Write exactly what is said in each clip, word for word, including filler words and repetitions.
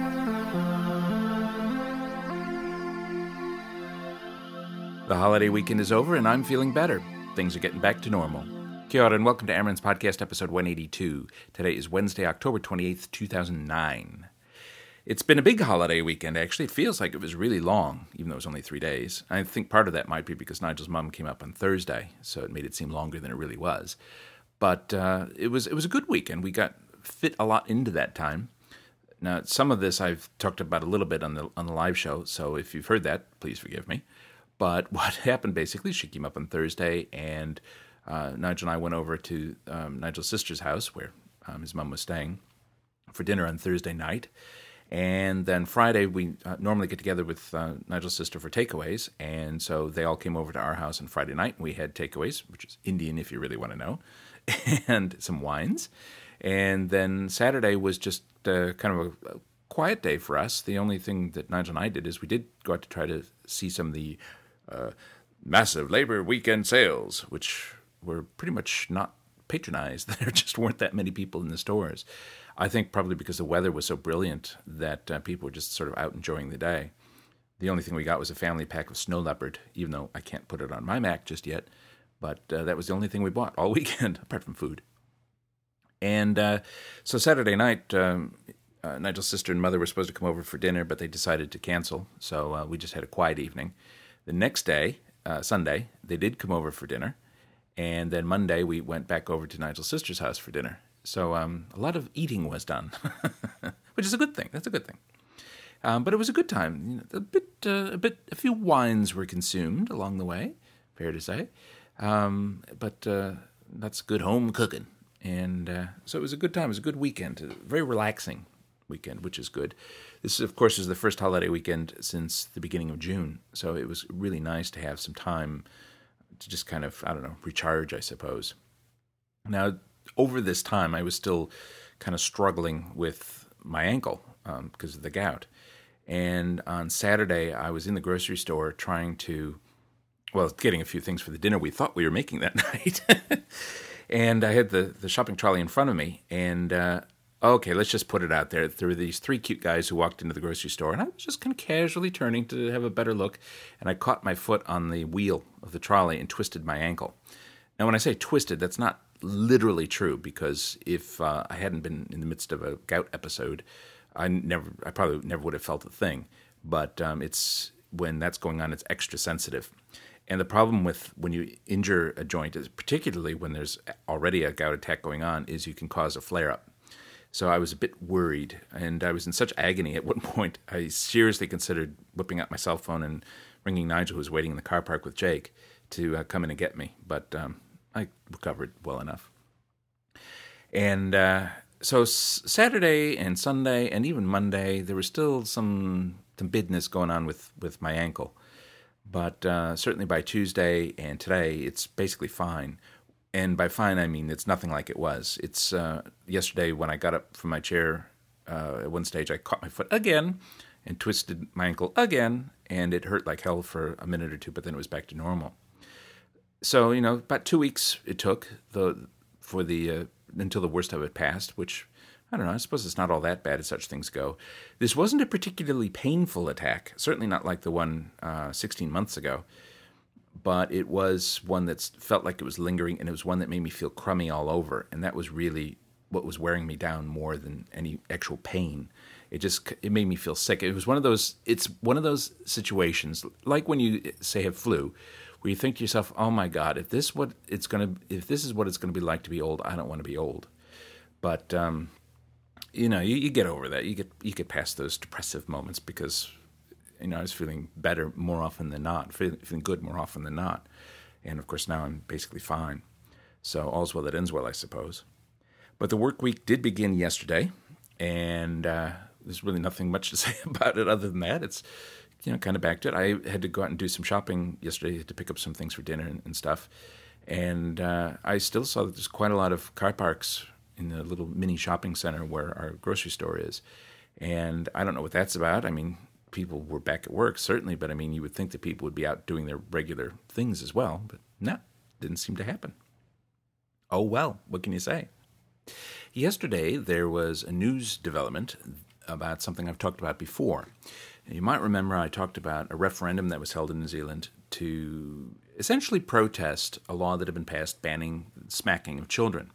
The holiday weekend is over, and I'm feeling better. Things are getting back to normal. Kia ora, and welcome to Amaranth's Podcast, episode one eighty-two. Today is Wednesday, October twenty-eighth, two thousand nine. It's been a big holiday weekend, actually. It feels like it was really long, even though it was only three days. I think part of that might be because Nigel's mom came up on Thursday, so it made it seem longer than it really was. But uh, it was it was a good weekend. We got fit a lot into that time. Now, some of this I've talked about a little bit on the on the live show, so if you've heard that, please forgive me. But what happened, basically, she came up on Thursday, and uh, Nigel and I went over to um, Nigel's sister's house, where um, his mom was staying, for dinner on Thursday night. And then Friday, we uh, normally get together with uh, Nigel's sister for takeaways, and so they all came over to our house on Friday night, and we had takeaways, which is Indian if you really want to know, and some wines. And then Saturday was just uh, kind of a, a quiet day for us. The only thing that Nigel and I did is we did go out to try to see some of the Uh, massive Labor Weekend sales, which were pretty much not patronized. There just weren't that many people in the stores. I think probably because the weather was so brilliant that uh, people were just sort of out enjoying the day. The only thing we got was a family pack of Snow Leopard, even though I can't put it on my Mac just yet. But uh, that was the only thing we bought all weekend, apart from food. And uh, so Saturday night, um, uh, Nigel's sister and mother were supposed to come over for dinner, but they decided to cancel. So uh, we just had a quiet evening. The next day, uh, Sunday, they did come over for dinner, and then Monday we went back over to Nigel's sister's house for dinner. So um, a lot of eating was done, which is a good thing. That's a good thing. Um, but it was a good time. You know, a bit, uh, a bit, a few wines were consumed along the way, fair to say. Um, but uh, that's good home cooking, and uh, so it was a good time. It was a good weekend, a very relaxing weekend, which is good. This, of course, is the first holiday weekend since the beginning of June, so it was really nice to have some time to just kind of, I don't know, recharge, I suppose. Now, over this time, I was still kind of struggling with my ankle um, because of the gout. And on Saturday, I was in the grocery store trying to, well, getting a few things for the dinner we thought we were making that night. And I had the, the shopping trolley in front of me, and uh, okay, let's just put it out there. There were these three cute guys who walked into the grocery store, and I was just kind of casually turning to have a better look, and I caught my foot on the wheel of the trolley and twisted my ankle. Now, when I say twisted, that's not literally true, because if uh, I hadn't been in the midst of a gout episode, I never, I probably never would have felt a thing. But um, it's when that's going on, it's extra sensitive. And the problem with when you injure a joint, is particularly when there's already a gout attack going on, is you can cause a flare-up. So I was a bit worried, and I was in such agony at one point, I seriously considered whipping out my cell phone and ringing Nigel, who was waiting in the car park with Jake, to uh, come in and get me. But um, I recovered well enough. And uh, so s- Saturday and Sunday and even Monday, there was still some, some business going on with, with my ankle. But uh, certainly by Tuesday and today, it's basically fine. And by fine, I mean it's nothing like it was. It's uh, yesterday when I got up from my chair, uh, at one stage I caught my foot again and twisted my ankle again, and it hurt like hell for a minute or two, but then it was back to normal. So, you know, about two weeks it took the for the uh, until the worst of it passed, which, I don't know, I suppose it's not all that bad as such things go. This wasn't a particularly painful attack, certainly not like the one uh, sixteen months ago. But it was one that felt like it was lingering, and it was one that made me feel crummy all over, and that was really what was wearing me down more than any actual pain. It just it made me feel sick. It was one of those. It's one of those situations, like when you say have flu, where you think to yourself, "Oh my God, if this what it's gonna, if this is what it's gonna be like to be old, I don't want to be old." But um, you know, you, you get over that. You get you get past those depressive moments because. You know, I was feeling better more often than not, feeling, feeling good more often than not. And, of course, now I'm basically fine. So all's well that ends well, I suppose. But the work week did begin yesterday, and uh, there's really nothing much to say about it other than that. It's, you know, kind of back to it. I had to go out and do some shopping yesterday to pick up some things for dinner and, and stuff. And uh, I still saw that there's quite a lot of car parks in the little mini shopping center where our grocery store is. And I don't know what that's about. I mean, people were back at work, certainly, but I mean, you would think that people would be out doing their regular things as well, but no, didn't seem to happen. Oh, well, what can you say? Yesterday, there was a news development about something I've talked about before. You might remember I talked about a referendum that was held in New Zealand to essentially protest a law that had been passed banning smacking of children.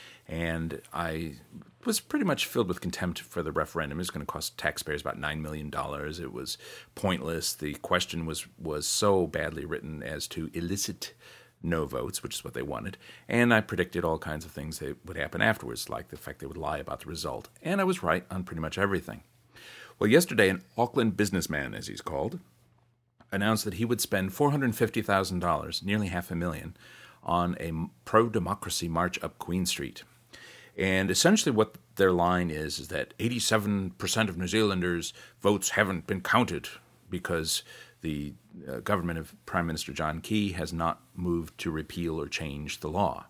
And I was pretty much filled with contempt for the referendum. It was going to cost taxpayers about nine million dollars. It was pointless. The question was, was so badly written as to elicit no votes, which is what they wanted. And I predicted all kinds of things that would happen afterwards, like the fact they would lie about the result. And I was right on pretty much everything. Well, yesterday, an Auckland businessman, as he's called, announced that he would spend four hundred fifty thousand dollars, nearly half a million, on a pro-democracy march up Queen Street. And essentially what their line is, is that eighty-seven percent of New Zealanders' votes haven't been counted because the uh, government of Prime Minister John Key has not moved to repeal or change the law.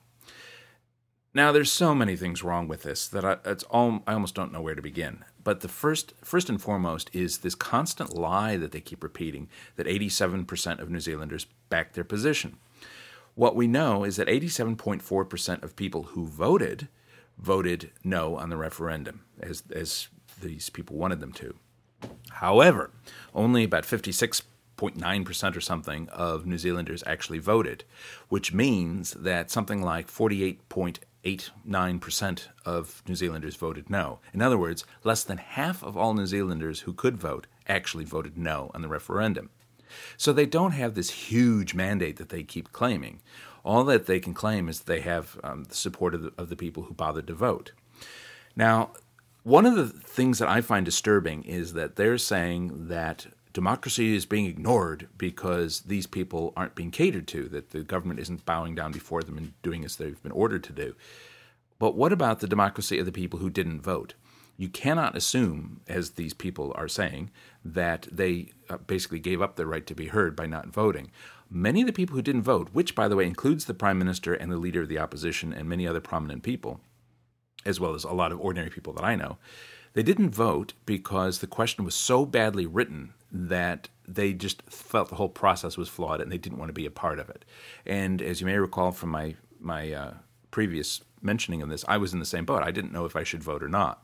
Now, there's so many things wrong with this that I, it's all, I almost don't know where to begin. But the first, first and foremost is this constant lie that they keep repeating, that eighty-seven percent of New Zealanders back their position. What we know is that eighty-seven point four percent of people who voted voted no on the referendum, as as these people wanted them to. However, only about fifty-six point nine percent or something of New Zealanders actually voted, which means that something like forty-eight point eight nine percent of New Zealanders voted no. In other words, less than half of all New Zealanders who could vote actually voted no on the referendum. So they don't have this huge mandate that they keep claiming. All that they can claim is that they have um, the support of the, of the people who bothered to vote. Now, one of the things that I find disturbing is that they're saying that democracy is being ignored because these people aren't being catered to, that the government isn't bowing down before them and doing as they've been ordered to do. But what about the democracy of the people who didn't vote? You cannot assume, as these people are saying, that they uh, basically gave up their right to be heard by not voting. Many of the people who didn't vote, which, by the way, includes the Prime Minister and the Leader of the Opposition and many other prominent people, as well as a lot of ordinary people that I know, they didn't vote because the question was so badly written that they just felt the whole process was flawed and they didn't want to be a part of it. And as you may recall from my, my uh, previous mentioning of this, I was in the same boat. I didn't know if I should vote or not.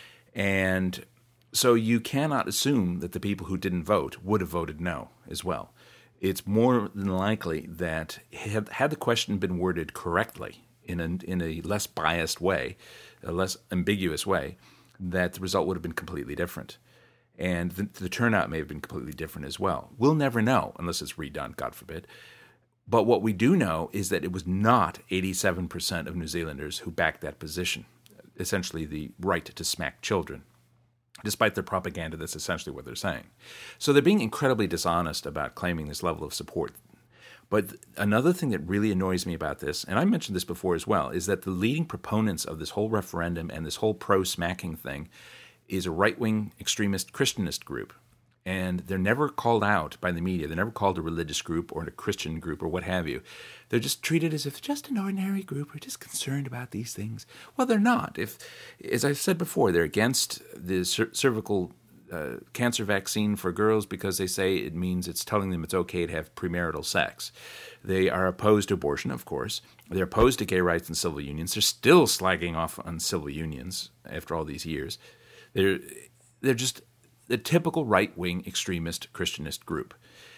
And so you cannot assume that the people who didn't vote would have voted no as well. It's more than likely that had, had the question been worded correctly, in a, in a less biased way, a less ambiguous way, that the result would have been completely different. And the, the turnout may have been completely different as well. We'll never know unless it's redone, God forbid. But what we do know is that it was not eighty-seven percent of New Zealanders who backed that position, essentially the right to smack children. Despite their propaganda, that's essentially what they're saying. So they're being incredibly dishonest about claiming this level of support. But another thing that really annoys me about this, and I mentioned this before as well, is that the leading proponents of this whole referendum and this whole pro-smacking thing is a right-wing extremist Christianist group. And they're never called out by the media. They're never called a religious group or a Christian group or what have you. They're just treated as if just an ordinary group who are just concerned about these things. Well, they're not. If, as I said before, they're against the cer- cervical uh, cancer vaccine for girls because they say it means it's telling them it's okay to have premarital sex. They are opposed to abortion, of course. They're opposed to gay rights and civil unions. They're still slagging off on civil unions after all these years. They're they're just the typical right-wing extremist Christianist group.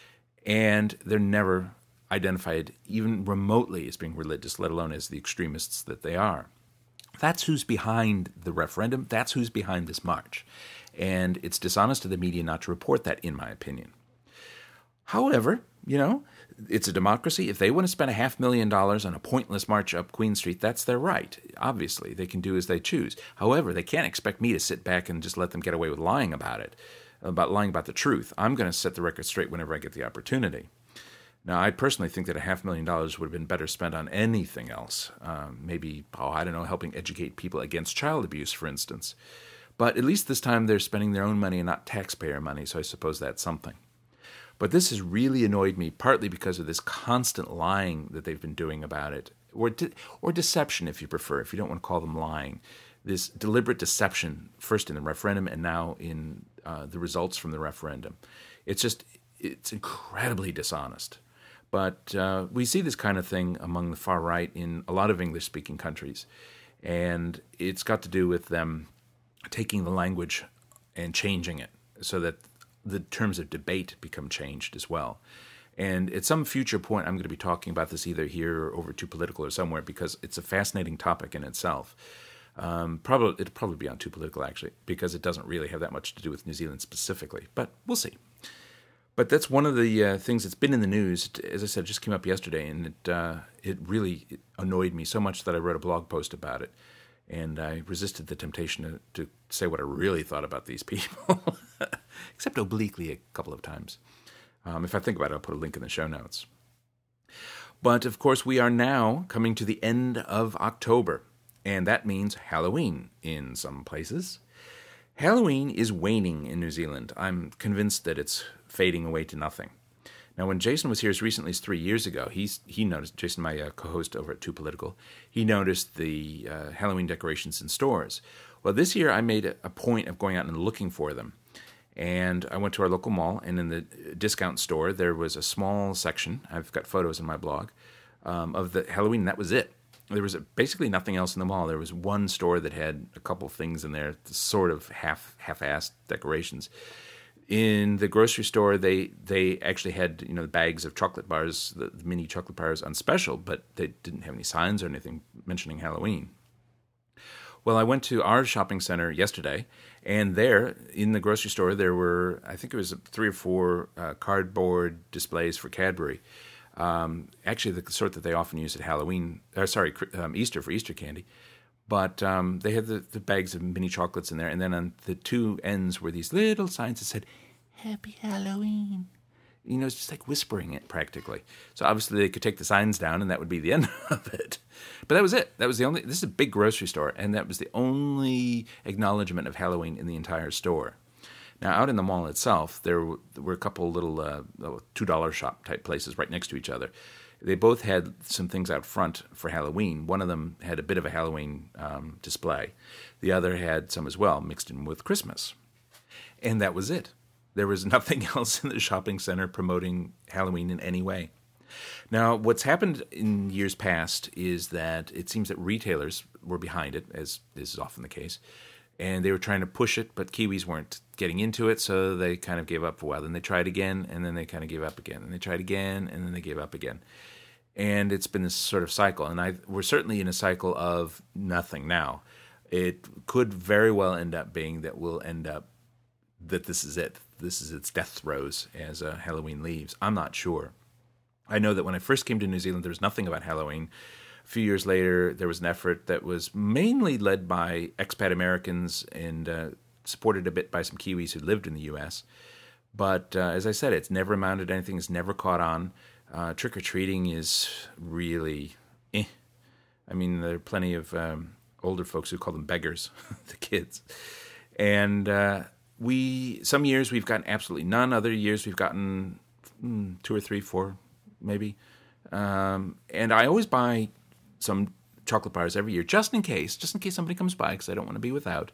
And they're never identified even remotely as being religious, let alone as the extremists that they are. That's who's behind the referendum. That's who's behind this march. And it's dishonest of the media not to report that, in my opinion. However, you know, it's a democracy. If they want to spend a half million dollars on a pointless march up Queen Street, that's their right. Obviously, they can do as they choose. However, they can't expect me to sit back and just let them get away with lying about it, about lying about the truth. I'm going to set the record straight whenever I get the opportunity. Now, I personally think that a half million dollars would have been better spent on anything else. Um, maybe, oh, I don't know, helping educate people against child abuse, for instance. But at least this time they're spending their own money and not taxpayer money, so I suppose that's something. But this has really annoyed me, partly because of this constant lying that they've been doing about it, or de- or deception, if you prefer, if you don't want to call them lying. This deliberate deception, first in the referendum and now in uh, the results from the referendum. It's just, it's incredibly dishonest. But uh, we see this kind of thing among the far right in a lot of English-speaking countries. And it's got to do with them taking the language and changing it so that the terms of debate become changed as well. And at some future point, I'm going to be talking about this either here or over Too Political or somewhere, because it's a fascinating topic in itself. Um, probably it'll probably be on Too Political, actually, because it doesn't really have that much to do with New Zealand specifically. But we'll see. But that's one of the uh, things that's been in the news. As I said, it just came up yesterday, and it uh, it really annoyed me so much that I wrote a blog post about it. And I resisted the temptation to, to say what I really thought about these people, except obliquely a couple of times. Um, if I think about it, I'll put a link in the show notes. But, of course, we are now coming to the end of October, and that means Halloween in some places. Halloween is waning in New Zealand. I'm convinced that it's fading away to nothing. Now, when Jason was here as recently as three years ago, he's, he noticed, Jason, my uh, co-host over at Too Political, he noticed the uh, Halloween decorations in stores. Well, this year I made a, a point of going out and looking for them. And I went to our local mall, and in the discount store, there was a small section, I've got photos in my blog, um, of the Halloween, and that was it. There was basically nothing else in the mall. There was one store that had a couple things in there, sort of half, half-assed decorations. In the grocery store, they they actually had, you know, bags of chocolate bars, the, the mini chocolate bars on special, but they didn't have any signs or anything mentioning Halloween. Well, I went to our shopping center yesterday, and there, in the grocery store, there were, I think it was three or four uh, cardboard displays for Cadbury. Um, actually, the sort that they often use at Halloween, or sorry, um, Easter for Easter candy. But um, they had the, the bags of mini chocolates in there, and then on the two ends were these little signs that said, Happy Halloween. You know, it's just like whispering it practically. So obviously they could take the signs down, and that would be the end of it. But that was it. That was the only, this is a big grocery store, and that was the only acknowledgement of Halloween in the entire store. Now, out in the mall itself, there were, there were a couple little uh, two dollar shop type places right next to each other. They both had some things out front for Halloween. One of them had a bit of a Halloween um, display. The other had some as well, mixed in with Christmas. And that was it. There was nothing else in the shopping center promoting Halloween in any way. Now, what's happened in years past is that it seems that retailers were behind it, as this is often the case, and they were trying to push it, but Kiwis weren't getting into it, so they kind of gave up for a while. Then they tried again, and then they kind of gave up again. And they tried again, and then they gave up again. And it's been this sort of cycle, and I, we're certainly in a cycle of nothing now. It could very well end up being that we'll end up, that this is it. This is its death throes as uh, Halloween leaves. I'm not sure. I know that when I first came to New Zealand, there was nothing about Halloween. A few years later, there was an effort that was mainly led by expat Americans and uh, supported a bit by some Kiwis who lived in the U S. But uh, as I said, it's never amounted to anything. It's never caught on. Uh, trick-or-treating is really eh. I mean, there are plenty of um, older folks who call them beggars, the kids. And uh, we, some years we've gotten absolutely none. Other years we've gotten mm, two or three, four, maybe. Um, and I always buy some chocolate bars every year, just in case, just in case somebody comes by, because I don't want to be without.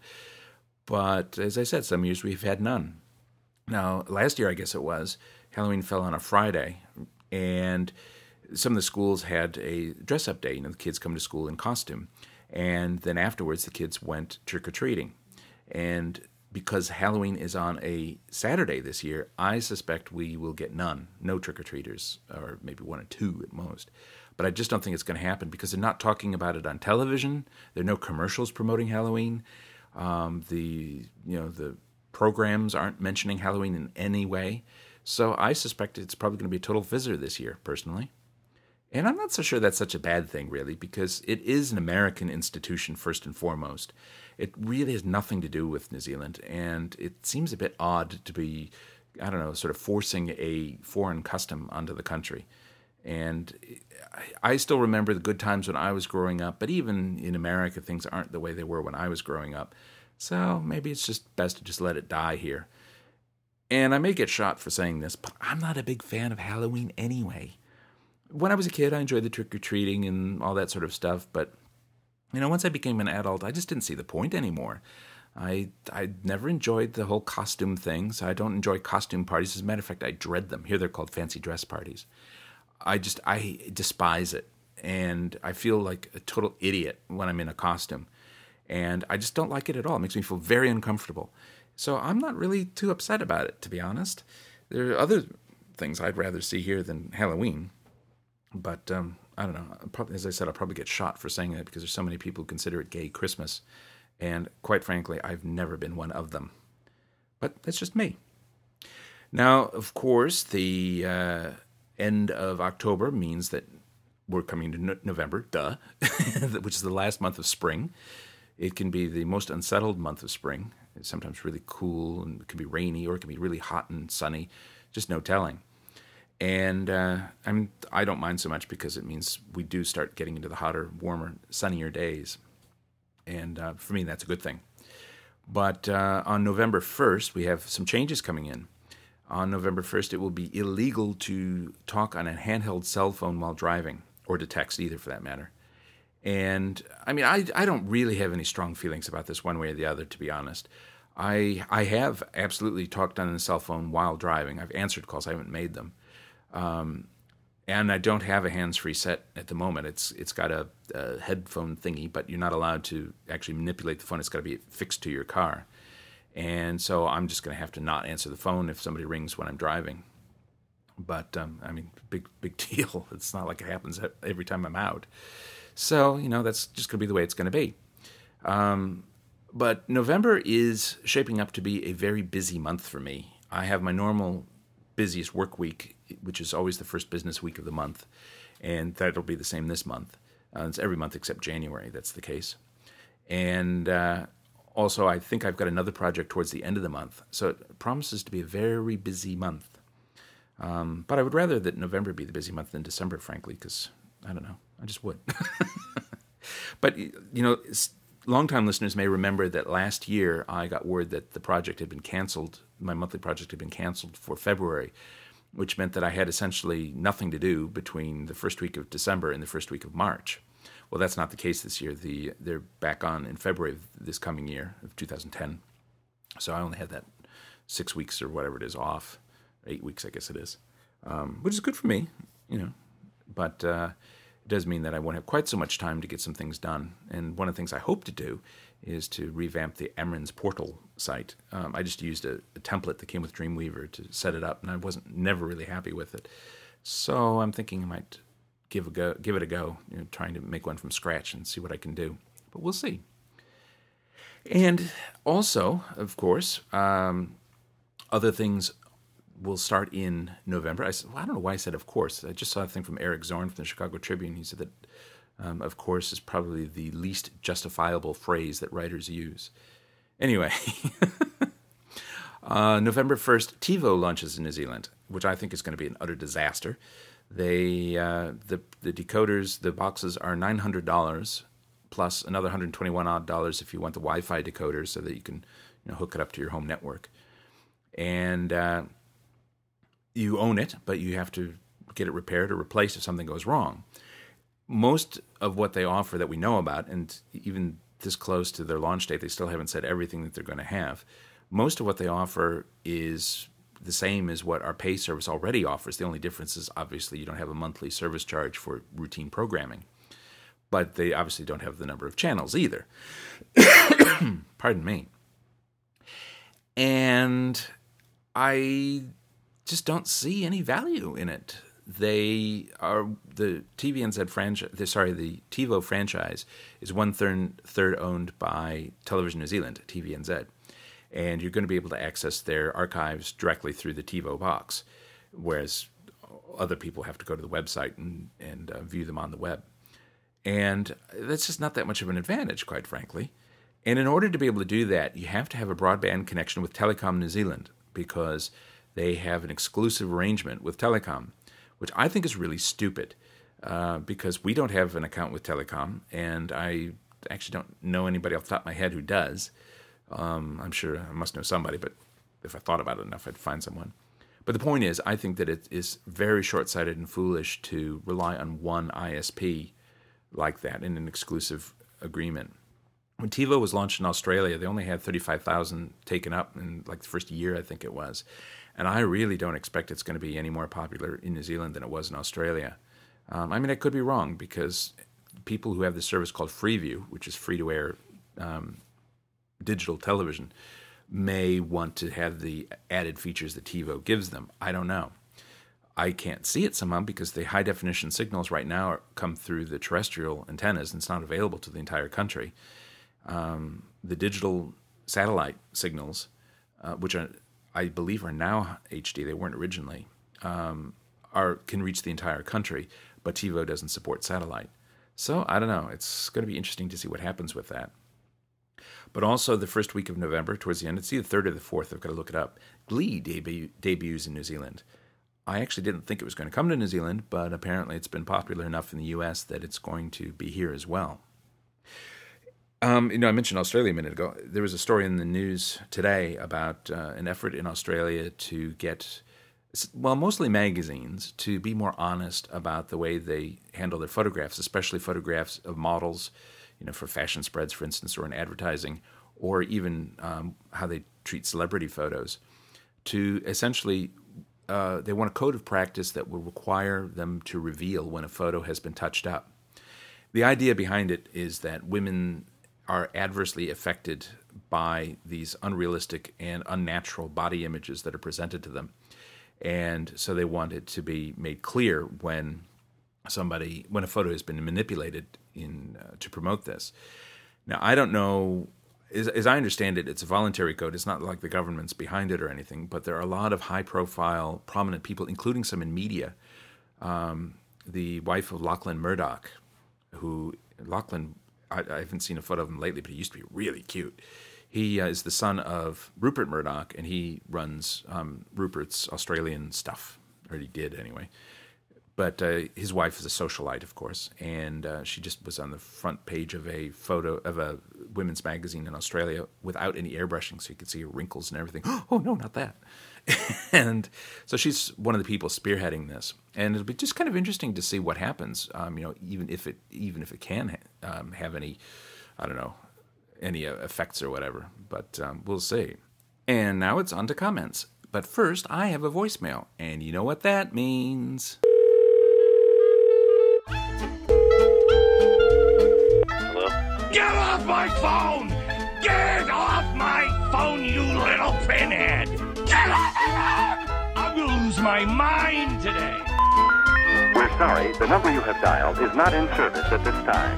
But as I said, some years we've had none. Now, last year, I guess it was, Halloween fell on a Friday, and some of the schools had a dress-up day. You know, the kids come to school in costume. And then afterwards, the kids went trick-or-treating. And because Halloween is on a Saturday this year, I suspect we will get none. No trick-or-treaters, or maybe one or two at most. But I just don't think it's going to happen because they're not talking about it on television. There are no commercials promoting Halloween. Um, the, you know, the programs aren't mentioning Halloween in any way. So I suspect it's probably going to be a total visitor this year, personally. And I'm not so sure that's such a bad thing, really, because it is an American institution first and foremost. It really has nothing to do with New Zealand, and it seems a bit odd to be, I don't know, sort of forcing a foreign custom onto the country. And I still remember the good times when I was growing up, but even in America, things aren't the way they were when I was growing up. So maybe it's just best to just let it die here. And I may get shot for saying this, but I'm not a big fan of Halloween anyway. When I was a kid, I enjoyed the trick-or-treating and all that sort of stuff, but, you know, once I became an adult, I just didn't see the point anymore. I I never enjoyed the whole costume thing, so I don't enjoy costume parties. As a matter of fact, I dread them. Here they're called fancy dress parties. I just, I despise it, and I feel like a total idiot when I'm in a costume, and I just don't like it at all. It makes me feel very uncomfortable. So I'm not really too upset about it, to be honest. There are other things I'd rather see here than Halloween. But um, I don't know. Probably, as I said, I'll probably get shot for saying that because there's so many people who consider it gay Christmas. And quite frankly, I've never been one of them. But that's just me. Now, of course, the uh, end of October means that we're coming to no- November, duh, which is the last month of spring. It can be the most unsettled month of spring. It's sometimes really cool, and it can be rainy, or it can be really hot and sunny. Just no telling. And uh, I'm, I don't mind so much because it means we do start getting into the hotter, warmer, sunnier days. And uh, for me, that's a good thing. But uh, on November first, we have some changes coming in. On November first, it will be illegal to talk on a handheld cell phone while driving, or to text either for that matter. And, I mean, I, I don't really have any strong feelings about this one way or the other, to be honest. I I have absolutely talked on a cell phone while driving. I've answered calls. I haven't made them. Um, and I don't have a hands-free set at the moment. It's It's got a, a headphone thingy, but you're not allowed to actually manipulate the phone. It's got to be fixed to your car. And so I'm just going to have to not answer the phone if somebody rings when I'm driving. But, um, I mean, big, big deal. It's not like it happens every time I'm out. So, you know, that's just going to be the way it's going to be. Um, but November is shaping up to be a very busy month for me. I have my normal busiest work week, which is always the first business week of the month. And that'll be the same this month. Uh, it's every month except January, that's the case. And uh, also, I think I've got another project towards the end of the month. So it promises to be a very busy month. Um, but I would rather that November be the busy month than December, frankly, because, I don't know, I just would. But, you know, longtime listeners may remember that last year I got word that the project had been canceled. My monthly project had been canceled for February, which meant that I had essentially nothing to do between the first week of December and the first week of March. Well, that's not the case this year. The They're back on in February of this coming year, of two thousand ten. So I only had that six weeks or whatever it is off. Eight weeks, I guess it is, um, which is good for me, you know. But uh, it does mean that I won't have quite so much time to get some things done. And one of the things I hope to do is to revamp the Emrens portal site. Um, I just used a, a template that came with Dreamweaver to set it up, and I wasn't never really happy with it. So I'm thinking I might give a go, give it a go, you know, trying to make one from scratch and see what I can do. But we'll see. And also, of course, um, other things will start in November. I, said, well, I don't know why I said of course. I just saw a thing from Eric Zorn from the Chicago Tribune. He said that um, of course is probably the least justifiable phrase that writers use. Anyway, uh, November first, TiVo launches in New Zealand, which I think is going to be an utter disaster. They uh, the the decoders, the boxes are nine hundred dollars plus another one hundred twenty-one odd dollars if you want the Wi-Fi decoder so that you can, you know, hook it up to your home network. And uh, you own it, but you have to get it repaired or replaced if something goes wrong. Most of what they offer that we know about, and even this close to their launch date, they still haven't said everything that they're going to have. Most of what they offer is the same as what our pay service already offers. The only difference is obviously you don't have a monthly service charge for routine programming. But they obviously don't have the number of channels either. Pardon me. And I just don't see any value in it. They are the T V N Z franchise. Sorry, the TiVo franchise is one third third owned by Television New Zealand, T V N Z, and you're going to be able to access their archives directly through the TiVo box, whereas other people have to go to the website and and uh, view them on the web, and that's just not that much of an advantage, quite frankly. And in order to be able to do that, you have to have a broadband connection with Telecom New Zealand because they have an exclusive arrangement with Telecom, which I think is really stupid uh, because we don't have an account with Telecom, and I actually don't know anybody off the top of my head who does. Um, I'm sure I must know somebody, but if I thought about it enough, I'd find someone. But the point is, I think that it is very short-sighted and foolish to rely on one I S P like that in an exclusive agreement. When TiVo was launched in Australia, they only had thirty-five thousand taken up in like the first year, I think it was. And I really don't expect it's going to be any more popular in New Zealand than it was in Australia. Um, I mean, I could be wrong because people who have this service called Freeview, which is free-to-air um, digital television, may want to have the added features that TiVo gives them. I don't know. I can't see it somehow because the high-definition signals right now are, come through the terrestrial antennas, and it's not available to the entire country. Um, the digital satellite signals, uh, which are, I believe are now H D, they weren't originally, um, are can reach the entire country, but TiVo doesn't support satellite. So I don't know. It's going to be interesting to see what happens with that. But also the first week of November, towards the end, it's either the third or the fourth, I've got to look it up, Glee debut, debuts in New Zealand. I actually didn't think it was going to come to New Zealand, but apparently it's been popular enough in the U S that it's going to be here as well. Um, you know, I mentioned Australia a minute ago. There was a story in the news today about uh, an effort in Australia to get, well, mostly magazines, to be more honest about the way they handle their photographs, especially photographs of models, you know, for fashion spreads, for instance, or in advertising, or even um, how they treat celebrity photos, to essentially, uh, they want a code of practice that will require them to reveal when a photo has been touched up. The idea behind it is that women are adversely affected by these unrealistic and unnatural body images that are presented to them. And so they want it to be made clear when somebody, when a photo has been manipulated in uh, to promote this. Now, I don't know, as, as I understand it, it's a voluntary code. It's not like the government's behind it or anything, but there are a lot of high-profile, prominent people, including some in media. Um, the wife of Lachlan Murdoch, who, Lachlan, I, I haven't seen a photo of him lately, but he used to be really cute. He uh, is the son of Rupert Murdoch, and he runs um, Rupert's Australian stuff, or he did anyway. But uh, his wife is a socialite, of course, and uh, she just was on the front page of a photo of a women's magazine in Australia without any airbrushing, so you could see her wrinkles and everything. Oh, no, not that. And so she's one of the people spearheading this, and it'll be just kind of interesting to see what happens. Um, you know, even if it even if it can um, have any, I don't know, any uh, effects or whatever. But um, we'll see. And now it's on to comments. But first, I have a voicemail, and you know what that means. Hello? Get off my phone! Get off my phone, you little pinhead! Get off my phone! I'm gonna lose my mind today! We're sorry, the number you have dialed is not in service at this time.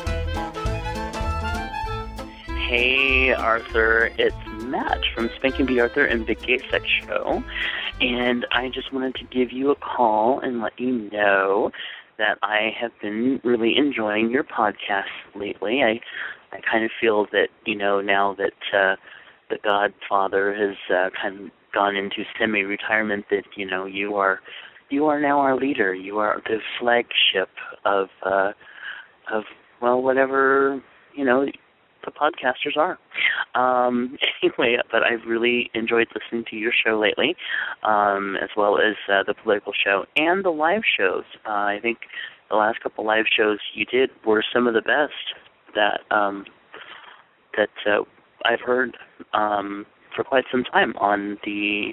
Hey, Arthur, it's Matt from Spanking B. Arthur and Big Gay Sex Show, and I just wanted to give you a call and let you know that I have been really enjoying your podcast lately. I I kind of feel that, you know, now that uh, the Godfather has uh, kind of gone into semi-retirement, that, you know, you are you are now our leader. You are the flagship of, uh, of well, whatever, you know, the podcasters are. Um, anyway, but I've really enjoyed listening to your show lately, um, as well as uh, the political show and the live shows. Uh, I think the last couple live shows you did were some of the best that um, that uh, I've heard um, for quite some time on the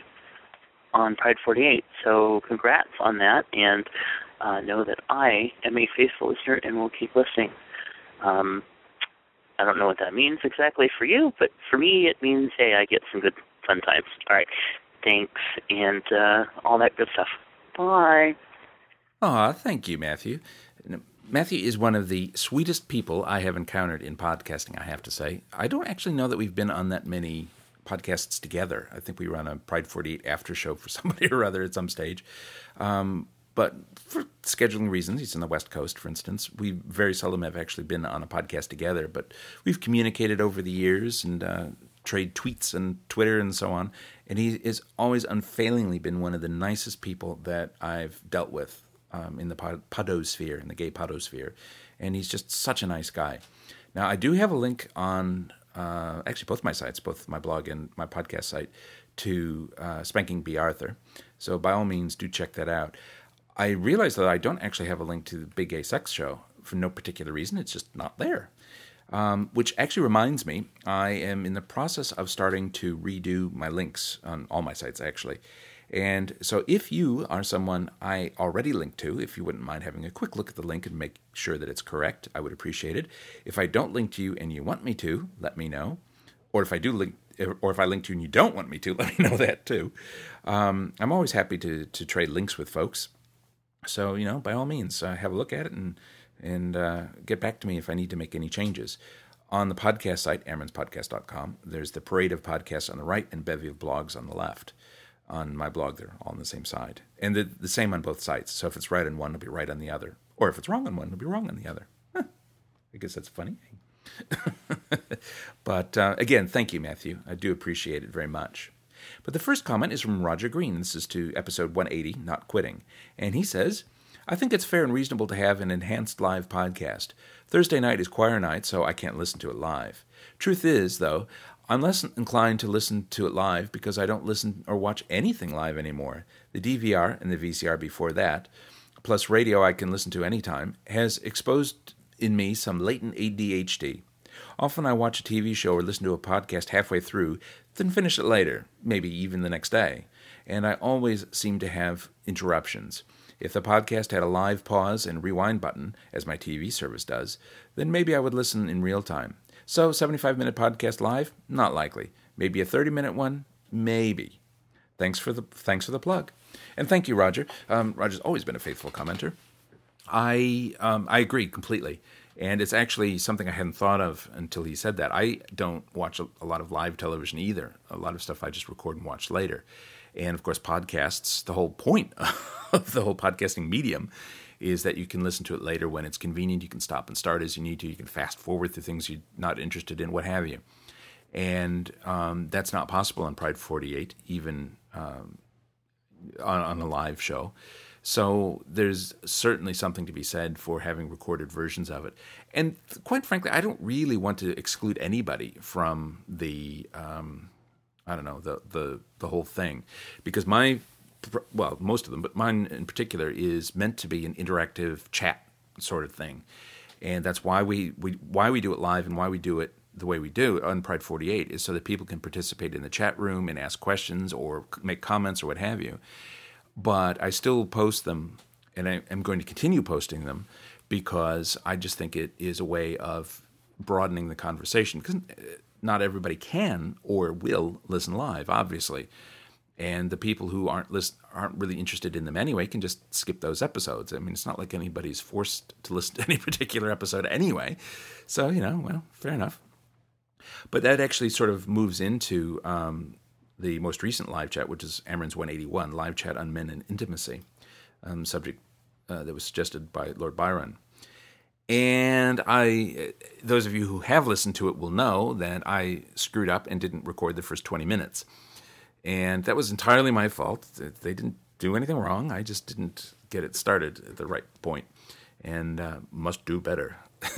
on Pride forty-eight. So congrats on that, and uh, know that I am a faithful listener and will keep listening. Um, I don't know what that means exactly for you, but for me it means, hey, I get some good fun times. All right, thanks, and uh, all that good stuff. Bye. Aw, thank you, Matthew. Matthew is one of the sweetest people I have encountered in podcasting, I have to say. I don't actually know that we've been on that many podcasts together. I think we were on a Pride forty-eight after show for somebody or other at some stage. Um, but for scheduling reasons, he's on the West Coast, for instance, we very seldom have actually been on a podcast together, but we've communicated over the years and uh, trade tweets and Twitter and so on, and he has always unfailingly been one of the nicest people that I've dealt with um, in the pod- podosphere, in the gay podosphere, and he's just such a nice guy. Now, I do have a link on, uh, actually both my sites, both my blog and my podcast site, to uh, Spanking B. Arthur, so by all means, do check that out. I realize that I don't actually have a link to the Big Gay Sex Show for no particular reason. It's just not there. Um, which actually reminds me, I am in the process of starting to redo my links on all my sites, actually. And so if you are someone I already linked to, if you wouldn't mind having a quick look at the link and make sure that it's correct, I would appreciate it. If I don't link to you and you want me to, let me know. Or if I do link, or if I link to you and you don't want me to, let me know that too. Um, I'm always happy to to trade links with folks. So, you know, by all means, uh, have a look at it and and uh, get back to me if I need to make any changes. On the podcast site, amerons podcast dot com, there's the parade of podcasts on the right and bevy of blogs on the left. On my blog, they're all on the same side. And the, the same on both sites. So if it's right on one, it'll be right on the other. Or if it's wrong on one, it'll be wrong on the other. Huh. I guess that's funny. But uh, again, thank you, Matthew. I do appreciate it very much. But the first comment is from Roger Green. This is to episode one eighty, Not Quitting. And he says, I think it's fair and reasonable to have an enhanced live podcast. Thursday night is choir night, so I can't listen to it live. Truth is, though, I'm less inclined to listen to it live because I don't listen or watch anything live anymore. The D V R and the V C R before that, plus radio I can listen to anytime, has exposed in me some latent A D H D. Often I watch a T V show or listen to a podcast halfway through, then finish it later, maybe even the next day. And I always seem to have interruptions. If the podcast had a live pause and rewind button, as my T V service does, then maybe I would listen in real time. So, seventy-five minute podcast live? Not likely. Maybe a thirty minute one? Maybe. Thanks for the thanks for the plug. And thank you, Roger. Um, Roger's always been a faithful commenter. I um, I agree completely. And it's actually something I hadn't thought of until he said that. I don't watch a, a lot of live television either. A lot of stuff I just record and watch later. And, of course, podcasts, the whole point of the whole podcasting medium is that you can listen to it later when it's convenient. You can stop and start as you need to. You can fast forward through things you're not interested in, what have you. And um, that's not possible on Pride forty-eight, even um, on, on a live show. So there's certainly something to be said for having recorded versions of it. And quite frankly, I don't really want to exclude anybody from the, um, I don't know, the, the, the whole thing. Because my, well, most of them, but mine in particular is meant to be an interactive chat sort of thing. And that's why we, we why we do it live and why we do it the way we do it on Pride forty-eight is so that people can participate in the chat room and ask questions or make comments or what have you. But I still post them, and I am going to continue posting them because I just think it is a way of broadening the conversation. Because not everybody can or will listen live, obviously. And the people who aren't list, aren't really interested in them anyway can just skip those episodes. I mean, it's not like anybody's forced to listen to any particular episode anyway. So, you know, well, fair enough. But that actually sort of moves into Um, the most recent live chat, which is Amerons one eighty-one, Live Chat on Men and Intimacy, um, subject uh, that was suggested by Lord Byron. And I, those of you who have listened to it will know that I screwed up and didn't record the first twenty minutes. And that was entirely my fault. They didn't do anything wrong. I just didn't get it started at the right point and uh, must do better.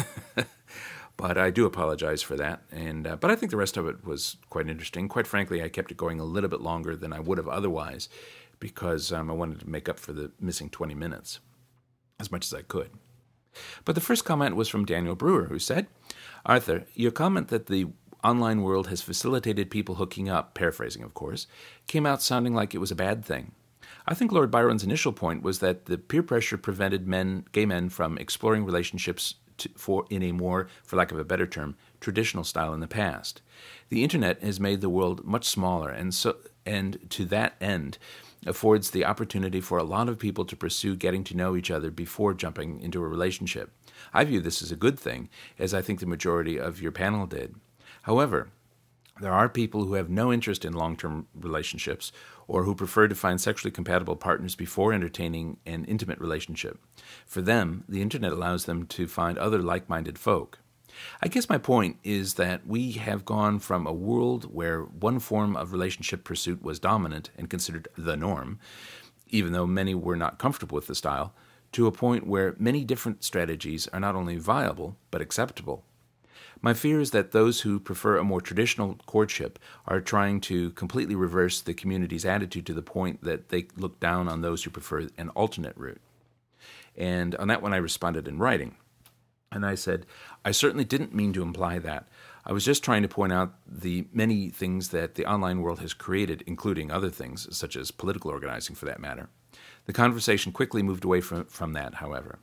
But I do apologize for that. And uh, but I think the rest of it was quite interesting. Quite frankly, I kept it going a little bit longer than I would have otherwise because um, I wanted to make up for the missing twenty minutes as much as I could. But the first comment was from Daniel Brewer, who said, Arthur, your comment that the online world has facilitated people hooking up, paraphrasing of course, came out sounding like it was a bad thing. I think Lord Byron's initial point was that the peer pressure prevented men, gay men from exploring relationships To, for in a more, for lack of a better term, traditional style in the past. The internet has made the world much smaller, and so and to that end affords the opportunity for a lot of people to pursue getting to know each other before jumping into a relationship. I view this as a good thing, as I think the majority of your panel did. However, there are people who have no interest in long-term relationships or who prefer to find sexually compatible partners before entertaining an intimate relationship. For them, the internet allows them to find other like-minded folk. I guess my point is that we have gone from a world where one form of relationship pursuit was dominant and considered the norm, even though many were not comfortable with the style, to a point where many different strategies are not only viable, but acceptable. My fear is that those who prefer a more traditional courtship are trying to completely reverse the community's attitude to the point that they look down on those who prefer an alternate route. And on that one I responded in writing. And I said, I certainly didn't mean to imply that. I was just trying to point out the many things that the online world has created, including other things, such as political organizing for that matter. The conversation quickly moved away from, from that, however.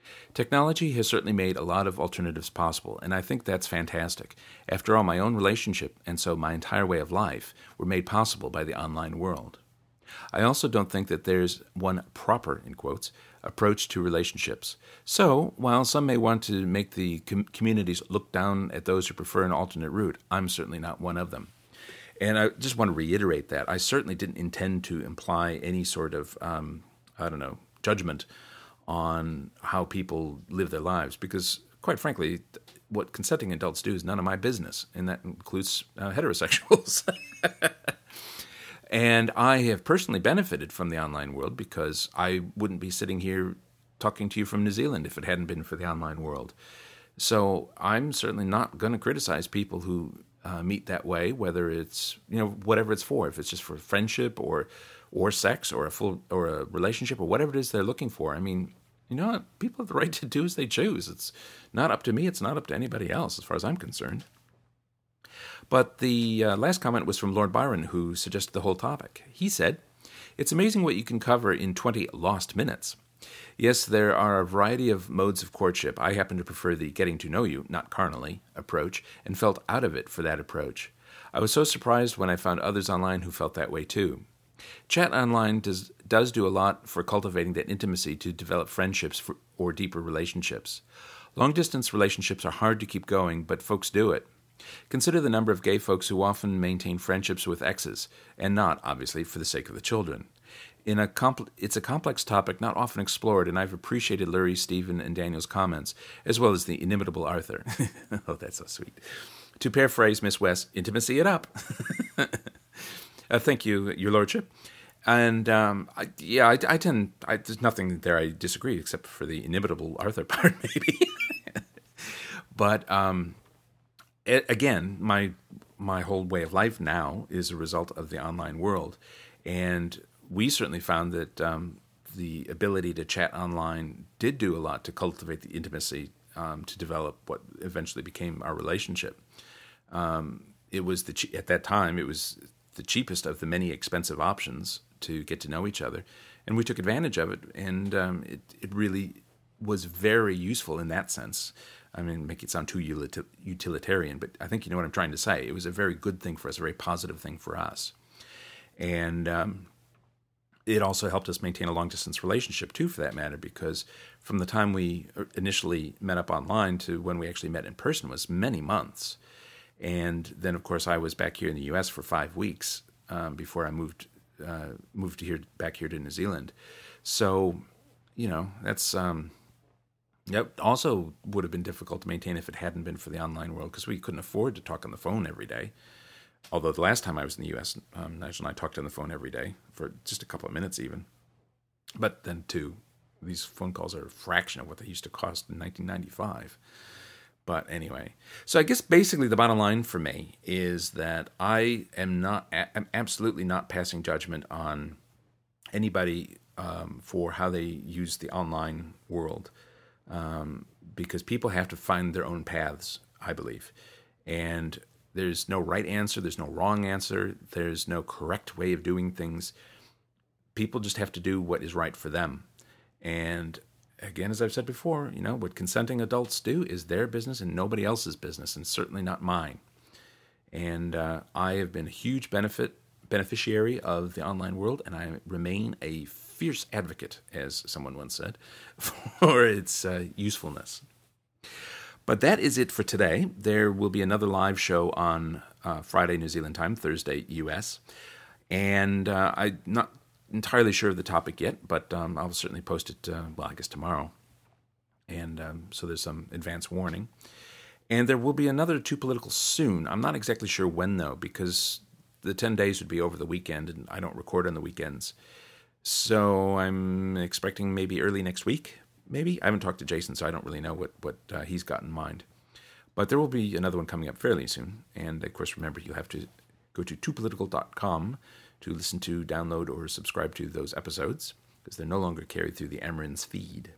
Technology has certainly made a lot of alternatives possible, and I think that's fantastic. After all, my own relationship, and so my entire way of life, were made possible by the online world. I also don't think that there's one proper, in quotes, approach to relationships. So, while some may want to make the com- communities look down at those who prefer an alternate route, I'm certainly not one of them. And I just want to reiterate that. I certainly didn't intend to imply any sort of, um, I don't know, judgment on how people live their lives, because, quite frankly, what consenting adults do is none of my business, and that includes uh, heterosexuals. And I have personally benefited from the online world because I wouldn't be sitting here talking to you from New Zealand if it hadn't been for the online world. So I'm certainly not going to criticize people who uh, meet that way, whether it's, you know, whatever it's for, if it's just for friendship or or sex or a full or a relationship or whatever it is they're looking for. I mean, you know what? People have the right to do as they choose. It's not up to me. It's not up to anybody else as far as I'm concerned. But the uh, last comment was from Lord Byron, who suggested the whole topic. He said, "It's amazing what you can cover in twenty lost minutes. Yes, there are a variety of modes of courtship. I happen to prefer the getting to know you, not carnally, approach, and felt out of it for that approach. I was so surprised when I found others online who felt that way too. Chat online does, does do a lot for cultivating that intimacy to develop friendships for, or deeper relationships. Long-distance relationships are hard to keep going, but folks do it. Consider the number of gay folks who often maintain friendships with exes, and not, obviously, for the sake of the children. In a compl- it's a complex topic not often explored, and I've appreciated Lurie, Stephen, and Daniel's comments, as well as the inimitable Arthur." Oh, that's so sweet. To paraphrase Miss West, intimacy it up. uh, thank you, Your Lordship. And, um, I, yeah, I, I tend, I, there's nothing there I disagree, except for the inimitable Arthur part, maybe. But, um, it, again, my my whole way of life now is a result of the online world. And we certainly found that um, the ability to chat online did do a lot to cultivate the intimacy, um, to develop what eventually became our relationship. Um, it was the che- at that time, it was the cheapest of the many expensive options to get to know each other, and we took advantage of it. And um, it it really was very useful in that sense. I mean, make it sound too util- utilitarian, but I think you know what I'm trying to say. It was a very good thing for us, a very positive thing for us, and um, it also helped us maintain a long-distance relationship, too, for that matter, because from the time we initially met up online to when we actually met in person was many months. And then, of course, I was back here in the U S for five weeks um, before I moved uh, moved here back here to New Zealand. So, you know, that's um, that also would have been difficult to maintain if it hadn't been for the online world, because we couldn't afford to talk on the phone every day. Although the last time I was in the U S, um, Nigel and I talked on the phone every day for just a couple of minutes even. But then, too, these phone calls are a fraction of what they used to cost in nineteen ninety-five. But anyway, so I guess basically the bottom line for me is that I am not, I'm absolutely not passing judgment on anybody um, for how they use the online world, um, because people have to find their own paths, I believe. And there's no right answer. There's no wrong answer. There's no correct way of doing things. People just have to do what is right for them. And again, as I've said before, you know, what consenting adults do is their business and nobody else's business, and certainly not mine. And uh, I have been a huge benefit beneficiary of the online world, and I remain a fierce advocate, as someone once said, for its uh, usefulness. But that is it for today. There will be another live show on uh, Friday, New Zealand time, Thursday, U S. And uh, I'm not entirely sure of the topic yet, but um, I'll certainly post it, uh, well, I guess tomorrow. And um, so there's some advance warning. And there will be another Too Political soon. I'm not exactly sure when, though, because the ten days would be over the weekend, and I don't record on the weekends. So I'm expecting maybe early next week. Maybe. I haven't talked to Jason, so I don't really know what, what uh, he's got in mind. But there will be another one coming up fairly soon. And, of course, remember, you'll have to go to too political dot com to listen to, download, or subscribe to those episodes, because they're no longer carried through the Amarin's feed.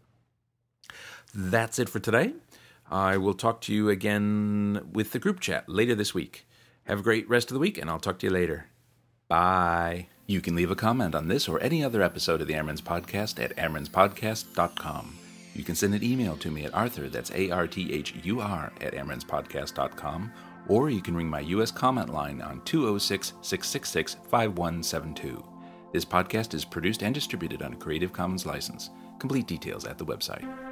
That's it for today. I will talk to you again with the group chat later this week. Have a great rest of the week, and I'll talk to you later. Bye. You can leave a comment on this or any other episode of the Amarin's Podcast at amarins podcast dot com. You can send an email to me at Arthur, that's A R T H U R, at amaranths podcast dot com, or you can ring my U S comment line on two oh six, six six six, five one seven two. This podcast is produced and distributed on a Creative Commons license. Complete details at the website.